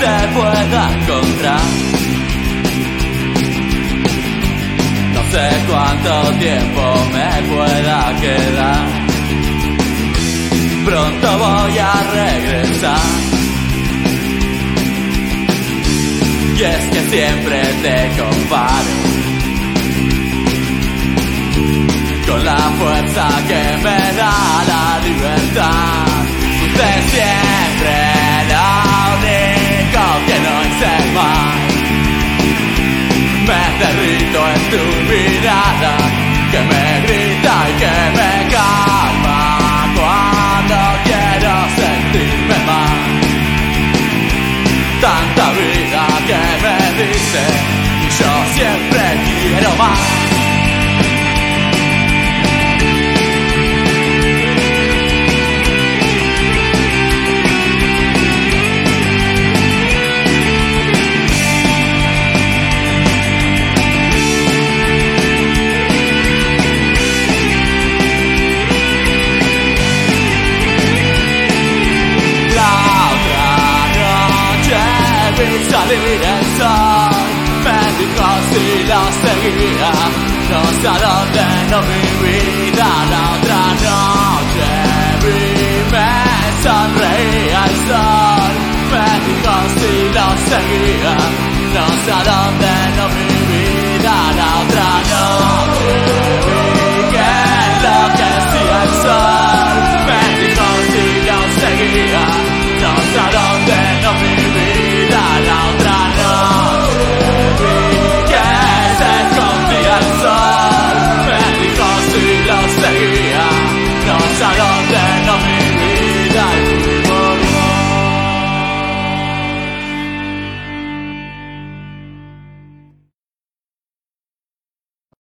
te pueda encontrar. No sé cuánto tiempo me pueda quedar. Pronto voy a regresar. Y es que siempre te comparo con la fuerza que me da la libertad. De siempre lo único que no hice mal. Me derrito en tu mirada, que me grita y que me calma cuando quiero sentirme mal. Tanta vida que me dice y yo siempre quiero más. Salir el sol, me dijo si lo seguía, no sé a dónde no mi vida. La otra noche vi, me sonreía el sol, me dijo si lo seguía, no sé a dónde